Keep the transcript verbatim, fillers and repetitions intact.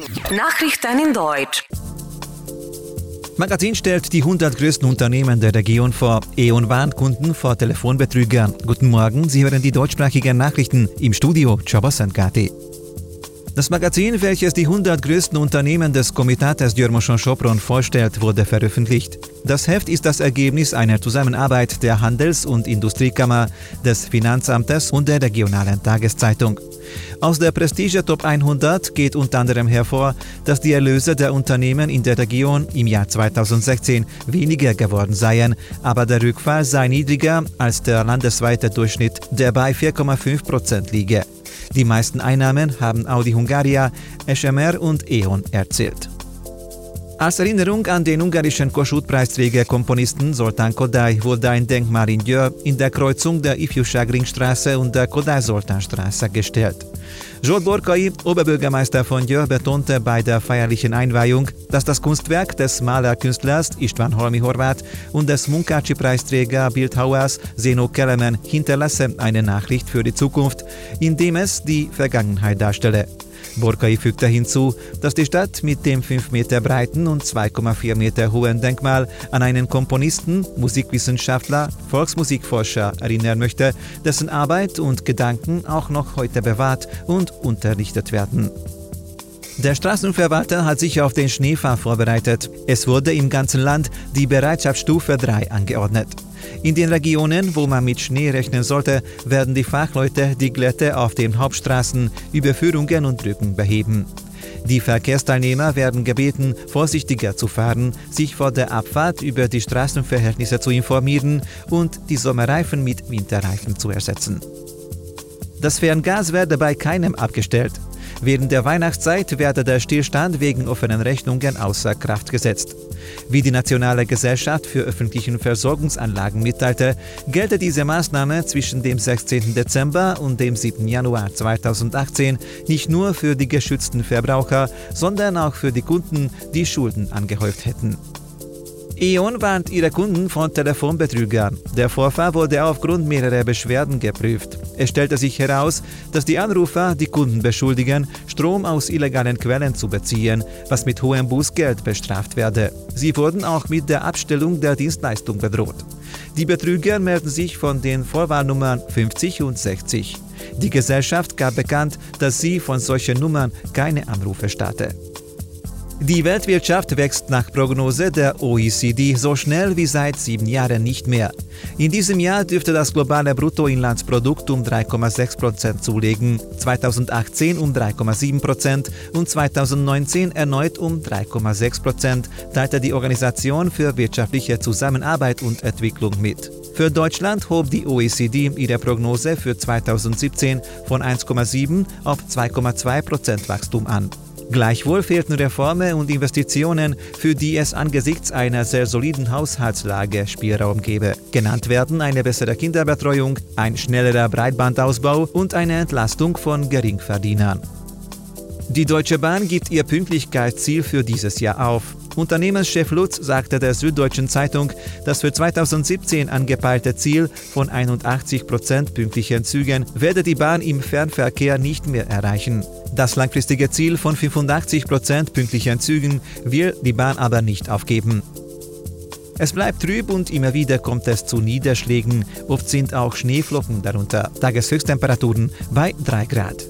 Nachrichten in Deutsch. Magazin stellt die hundert größten Unternehmen der Region vor. E.ON warnt Kunden vor Telefonbetrügern. Guten Morgen, Sie hören die deutschsprachigen Nachrichten im Studio Csabasankati. Das Magazin, welches die hundert größten Unternehmen des Komitates Győr-Moson Sopron vorstellt, wurde veröffentlicht. Das Heft ist das Ergebnis einer Zusammenarbeit der Handels- und Industriekammer, des Finanzamtes und der regionalen Tageszeitung. Aus der Prestige Top hundert geht unter anderem hervor, dass die Erlöse der Unternehmen in der Region im Jahr zweitausendsechzehn weniger geworden seien, aber der Rückfall sei niedriger als der landesweite Durchschnitt, der bei vier Komma fünf Prozent liege. Die meisten Einnahmen haben Audi Hungaria, S M R und E.ON erzielt. Als Erinnerung an den ungarischen Kossuth-Preisträger Komponisten Zoltán Kodály wurde ein Denkmal in Győr in der Kreuzung der Ifjúságringstraße und der Kodály-Zoltán-Straße gestellt. Zsolt Borkai, Oberbürgermeister von Győr, betonte bei der feierlichen Einweihung, dass das Kunstwerk des Malerkünstlers István Halmi Horváth und des Munkácsi-Preisträger Bildhauers Zeno Kelemen hinterlasse eine Nachricht für die Zukunft, indem es die Vergangenheit darstelle. Borkai fügte hinzu, dass die Stadt mit dem fünf Meter breiten und zwei Komma vier Meter hohen Denkmal an einen Komponisten, Musikwissenschaftler, Volksmusikforscher erinnern möchte, dessen Arbeit und Gedanken auch noch heute bewahrt und unterrichtet werden. Der Straßenverwalter hat sich auf den Schneefall vorbereitet. Es wurde im ganzen Land die Bereitschaftsstufe drei angeordnet. In den Regionen, wo man mit Schnee rechnen sollte, werden die Fachleute die Glätte auf den Hauptstraßen, Überführungen und Brücken beheben. Die Verkehrsteilnehmer werden gebeten, vorsichtiger zu fahren, sich vor der Abfahrt über die Straßenverhältnisse zu informieren und die Sommerreifen mit Winterreifen zu ersetzen. Das Ferngas werde bei keinem abgestellt. Während der Weihnachtszeit werde der Stillstand wegen offenen Rechnungen außer Kraft gesetzt. Wie die Nationale Gesellschaft für öffentliche Versorgungsanlagen mitteilte, gelte diese Maßnahme zwischen dem sechzehnten Dezember und dem siebten Januar zweitausendachtzehn nicht nur für die geschützten Verbraucher, sondern auch für die Kunden, die Schulden angehäuft hätten. E.ON warnt ihre Kunden vor Telefonbetrügern. Der Vorfall wurde aufgrund mehrerer Beschwerden geprüft. Es stellte sich heraus, dass die Anrufer die Kunden beschuldigen, Strom aus illegalen Quellen zu beziehen, was mit hohem Bußgeld bestraft werde. Sie wurden auch mit der Abstellung der Dienstleistung bedroht. Die Betrüger melden sich von den Vorwahlnummern fünfzig und sechzig. Die Gesellschaft gab bekannt, dass sie von solchen Nummern keine Anrufe starte. Die Weltwirtschaft wächst nach Prognose der O E C D so schnell wie seit sieben Jahren nicht mehr. In diesem Jahr dürfte das globale Bruttoinlandsprodukt um drei Komma sechs Prozent zulegen, zweitausendachtzehn um drei Komma sieben Prozent und zweitausendneunzehn erneut um drei Komma sechs Prozent, teilte die Organisation für wirtschaftliche Zusammenarbeit und Entwicklung mit. Für Deutschland hob die O E C D ihre Prognose für zweitausendsiebzehn von eins Komma sieben auf zwei Komma zwei Prozent Wachstum an. Gleichwohl fehlten Reformen und Investitionen, für die es angesichts einer sehr soliden Haushaltslage Spielraum gebe. Genannt werden eine bessere Kinderbetreuung, ein schnellerer Breitbandausbau und eine Entlastung von Geringverdienern. Die Deutsche Bahn gibt ihr Pünktlichkeitsziel für dieses Jahr auf. Unternehmenschef Lutz sagte der Süddeutschen Zeitung, das für zweitausendsiebzehn angepeilte Ziel von einundachtzig Prozent pünktlichen Zügen werde die Bahn im Fernverkehr nicht mehr erreichen. Das langfristige Ziel von fünfundachtzig Prozent pünktlichen Zügen will die Bahn aber nicht aufgeben. Es bleibt trüb und immer wieder kommt es zu Niederschlägen. Oft sind auch Schneeflocken darunter. Tageshöchsttemperaturen bei drei Grad.